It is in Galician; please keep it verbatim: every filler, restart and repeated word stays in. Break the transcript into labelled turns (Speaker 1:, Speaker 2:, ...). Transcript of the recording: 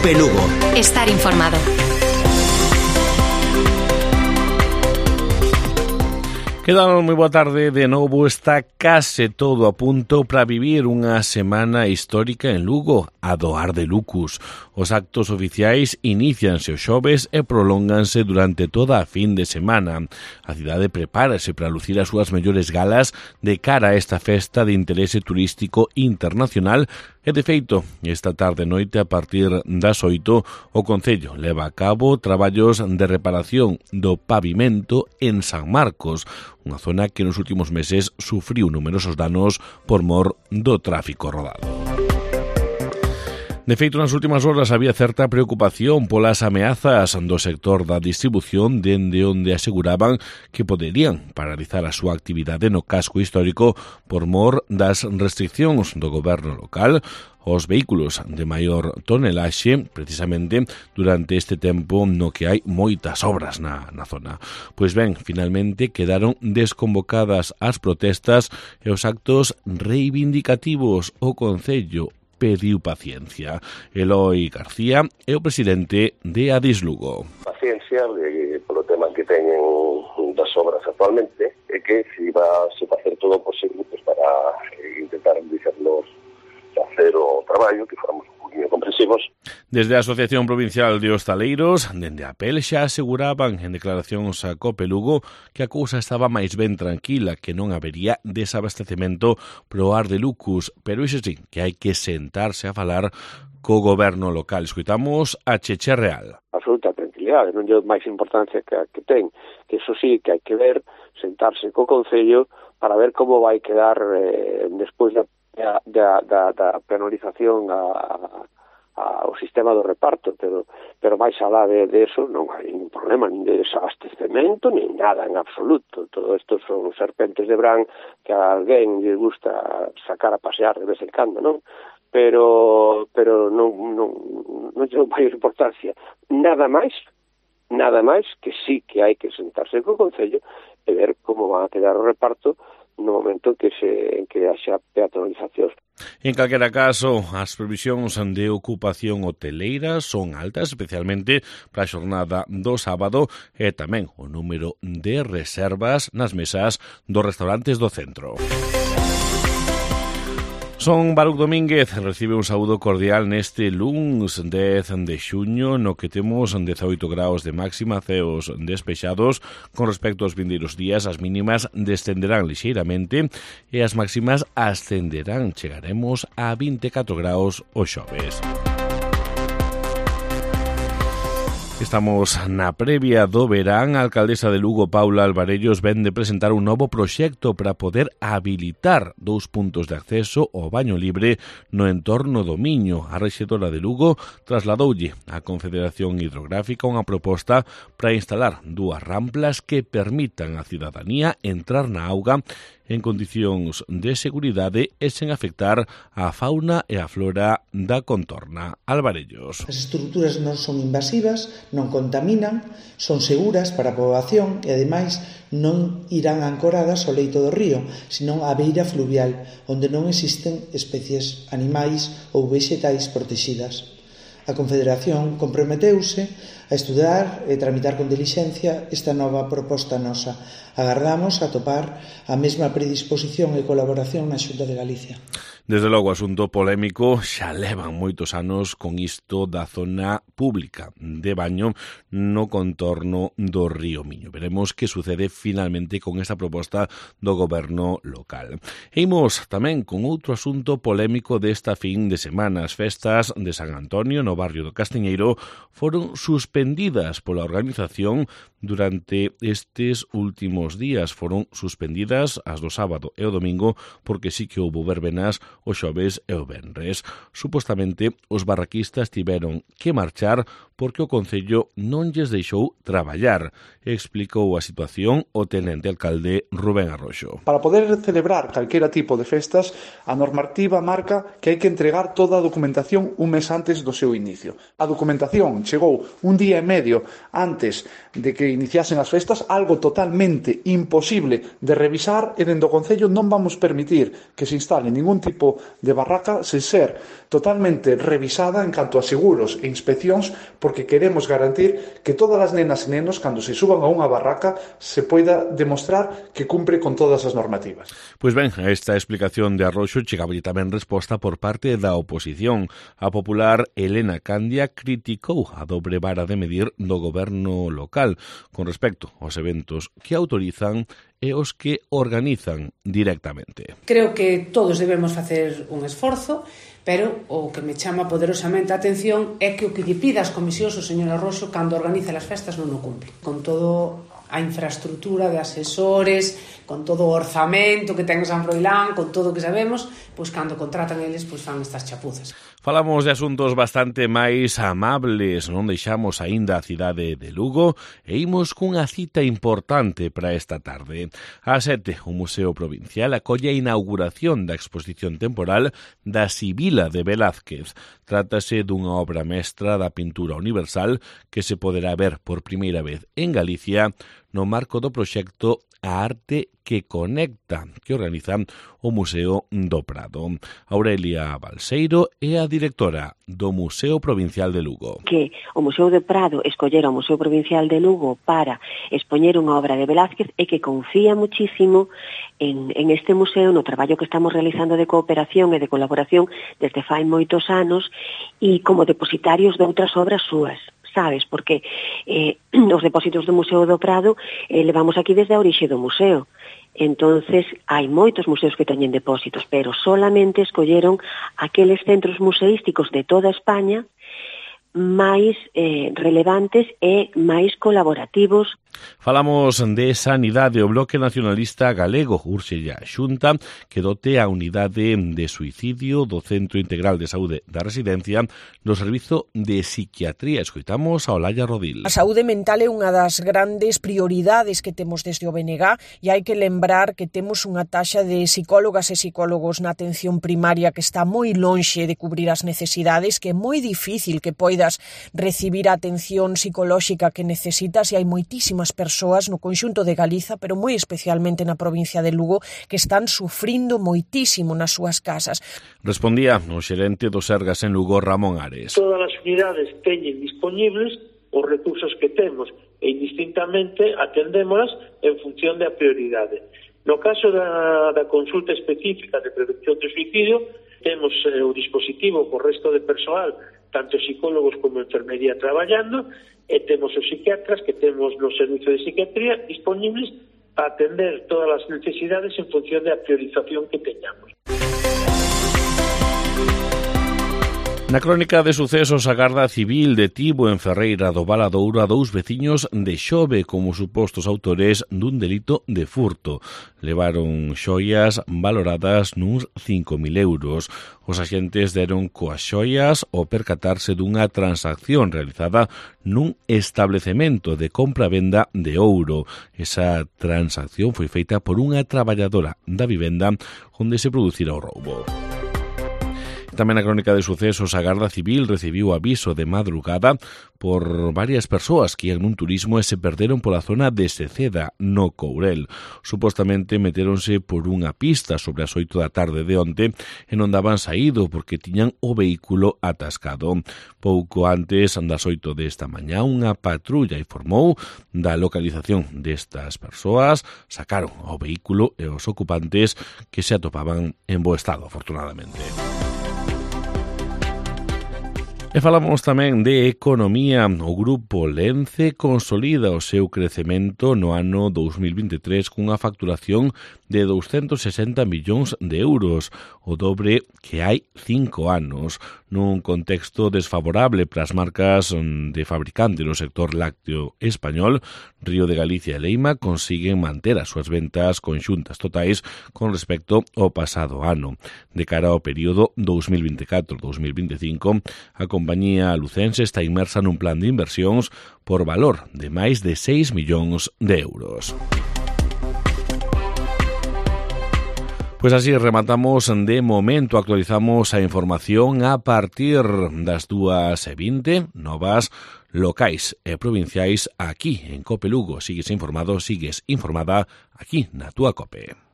Speaker 1: COPE Lugo.
Speaker 2: Estar informado.
Speaker 3: Que tal? Moi boa tarde. De novo está case todo a punto para vivir unha semana histórica en Lugo, a do Arde Lucus. Os actos oficiais inicianse os xoves e prolónganse durante toda a fin de semana. A cidade prepárase para lucir as súas mellores galas de cara a esta festa de interese turístico internacional. E, de feito, esta tarde noite, a partir das oito, o Concello leva a cabo traballos de reparación do pavimento en San Marcos, unha zona que nos últimos meses sufriu numerosos danos por mor do tráfico rodado. De feito, nas últimas horas había certa preocupación polas ameazas do sector da distribución, dende onde aseguraban que poderían paralizar a súa actividade no casco histórico por mor das restriccións do goberno local aos vehículos de maior tonelaxe, precisamente durante este tempo no que hai moitas obras na, na zona. Pois ben, finalmente quedaron desconvocadas as protestas e os actos reivindicativos. O Concello pediu paciencia. Eloi García é o presidente de Adis Lugo.
Speaker 4: Paciencia de, polo tema que teñen das obras actualmente, e que se va a facer todo o posible pues, para eh, intentar dixernos facer o traballo, que formos un poquinho comprensivos.
Speaker 3: Desde a Asociación Provincial de Hostaleiros, dende a P E L, xa aseguraban en declaracións a COPE Lugo que a cousa estaba máis ben tranquila, que non habería desabastecemento pro Arde Lucus, pero iso sí, que hai que sentarse a falar co goberno local. Escoitamos a Cheche Real.
Speaker 5: Absoluta tranquilidade, non é máis importancia que, que ten, que iso sí, que hai que ver, sentarse co Concello para ver como vai quedar eh, despois da Da, da, da, da penalización a, a, ao sistema do reparto, pero, pero máis alá de, de eso non hai ningún problema, nin de desabastecemento, nin nada en absoluto. Todo isto son serpentes de Bran que a alguén lle gusta sacar a pasear de vez en cando, non? Pero, pero non, non, non ten maior importancia. Nada máis, nada máis que sí que hai que sentarse co Concello e ver como van a quedar o reparto no momento que se en que haxa peatonalizacións.
Speaker 3: En calquera caso, as previsións de ocupación hoteleira son altas, especialmente para a xornada do sábado, e tamén o número de reservas nas mesas dos restaurantes do centro. Son Baruch Domínguez, recibe un saúdo cordial neste luns dez de xuño, no que temos dezaoito graus de máxima, ceos despexados. Con respecto aos vindeiros días, as mínimas descenderán lixeiramente e as máximas ascenderán. Chegaremos a vinte e catro graus o xoves. Estamos na previa do verán. A alcaldesa de Lugo, Paula Alvarellos, ven de presentar un novo proxecto para poder habilitar dous puntos de acceso ao baño libre no entorno do Miño. A rexedora de Lugo trasladoulle á Confederación Hidrográfica unha proposta para instalar dúas ramplas que permitan á cidadanía entrar na auga en condicións de seguridade e sen afectar a fauna e a flora da contorna. Alvarellos.
Speaker 6: As estruturas non son invasivas, non contaminan, son seguras para a poboación e, ademais, non irán ancoradas ao leito do río, senón á beira fluvial, onde non existen especies animais ou vexetais protegidas. A Confederación comprometeuse a estudar e tramitar con dilixencia esta nova proposta nosa. Agardamos atopar a mesma predisposición e colaboración na Xunta de Galicia.
Speaker 3: Desde logo, asunto polémico, xa levan moitos anos con isto da zona pública de baño no contorno do río Miño. Veremos que sucede finalmente con esta proposta do goberno local. E imos tamén con outro asunto polémico desta fin de semana. As festas de San Antonio no barrio do Castiñeiro foron suspendidas pola organización durante estes últimos días. Foron suspendidas as do sábado e o domingo porque sí que houbo verbenas o xoves e o venres. Supostamente, os barraquistas tiveron que marchar porque o Concello non lles deixou traballar. Explicou a situación o tenente alcalde Rubén Arroxo.
Speaker 7: Para poder celebrar calquera tipo de festas, a normativa marca que hai que entregar toda a documentación un mes antes do seu inicio. A documentación chegou un día e medio antes de que iniciasen as festas, algo totalmente imposible de revisar, e dentro do Concello non vamos permitir que se instale ningún tipo tipo de barraca sen ser totalmente revisada en canto a seguros e inspeccións, porque queremos garantir que todas as nenas e nenos, cando se suban a unha barraca, se poida demostrar que cumpre con todas as normativas.
Speaker 3: Pois ben, a esta explicación de Arroxo chegaba tamén resposta por parte da oposición. A popular Elena Candia criticou a dobre vara de medir do goberno local con respecto aos eventos que autorizan e os que organizan directamente.
Speaker 1: Creo que todos debemos facer un esforzo, pero o que me chama poderosamente a atención é que o que lle pida as comisións o señor Arroxo cando organiza as festas non o cumpre. Con todo a infraestructura de asesores, con todo o orzamento que ten San Froilán, con todo o que sabemos, pois cando contratan eles, pois fan estas chapuzas.
Speaker 3: Falamos de asuntos bastante máis amables, non deixamos aínda a cidade de Lugo e imos cunha cita importante para esta tarde. A sete, o Museo Provincial acolle a inauguración da exposición temporal da Sibila de Velázquez. Trátase dunha obra mestra da pintura universal que se poderá ver por primeira vez en Galicia no marco do proxecto A Arte que Conecta, que organiza o Museo do Prado. Aurelia Balseiro é a directora do Museo Provincial de Lugo.
Speaker 2: Que o Museo do Prado escollera o Museo Provincial de Lugo para expoñer unha obra de Velázquez e que confía muchísimo en, en este museo, no traballo que estamos realizando de cooperación e de colaboración desde fai moitos anos e como depositarios de outras obras súas. Sabes, porque eh, os depósitos do Museo do Prado eh, levamos aquí desde a orixe do museo. Entonces, hai moitos museos que teñen depósitos, pero solamente escolleron aqueles centros museísticos de toda España máis eh, relevantes e máis colaborativos.
Speaker 3: Falamos de sanidade. O Bloque Nacionalista Galego urxe a Xunta que dote a unidade de suicidio do Centro Integral de Saúde da Residencia do Servizo de Psiquiatría. Escoitamos a Olaya Rodil.
Speaker 8: A saúde mental é unha das grandes prioridades que temos desde o B N G e hai que lembrar que temos unha taxa de psicólogas e psicólogos na atención primaria que está moi lonxe de cubrir as necesidades, que é moi difícil que poidas recibir a atención psicolóxica que necesitas, e hai moitísimas persoas no conxunto de Galiza, pero moi especialmente na provincia de Lugo, que están sufrindo moitísimo nas súas casas.
Speaker 3: Respondía o xerente do Sergas en Lugo, Ramón Ares.
Speaker 9: Todas as unidades teñen disponibles os recursos que temos e indistintamente atendémolas en función da prioridade. No caso da, da consulta específica de prevención do suicidio, temos eh, o dispositivo co resto de persoal, tanto psicólogos como enfermería traballando, e temos os psiquiatras que temos no servizo de psiquiatría disponibles para atender todas as necesidades en función da priorización que teñamos.
Speaker 3: Na crónica de sucesos, a Garda Civil detivo en Ferreira do Valadouro a dous veciños de Xove como supostos autores dun delito de furto. Levaron xoias valoradas nuns cinco mil euros. Os axentes deron coas xoias ao percatarse dunha transacción realizada nun establecemento de compra-venda de ouro. Esa transacción foi feita por unha traballadora da vivenda onde se producira o roubo. Tamén na crónica de sucesos, a Garda Civil recibiu aviso de madrugada por varias persoas que ian nun turismo e se perderon pola zona de Seceda, no Courel. Supostamente metéronse por unha pista sobre as oito da tarde de onte e non daban saído porque tiñan o vehículo atascado. Pouco antes das oito desta mañá, unha patrulla informou da localización destas persoas, sacaron o vehículo e os ocupantes que se atopaban en bo estado, afortunadamente. E falamos tamén de economía. O grupo Lence consolida o seu crecemento no ano dous mil vinte e tres cunha facturación de douscentos sesenta millóns de euros, o dobre que hai cinco anos, nun contexto desfavorable para as marcas de fabricante no sector lácteo español. Río de Galicia e Leima consiguen manter as súas ventas conxuntas totais con respecto ao pasado ano. De cara ao período dous mil vinte e catro a dous mil vinte e cinco, a compañía lucense está inmersa nun plan de inversións por valor de máis de seis millóns de euros. Pois así rematamos de momento, actualizamos a información a partir das dúas e vinte, novas locais e provinciais aquí en Cope Lugo. Sigues informado, sigues informada aquí na túa Cope.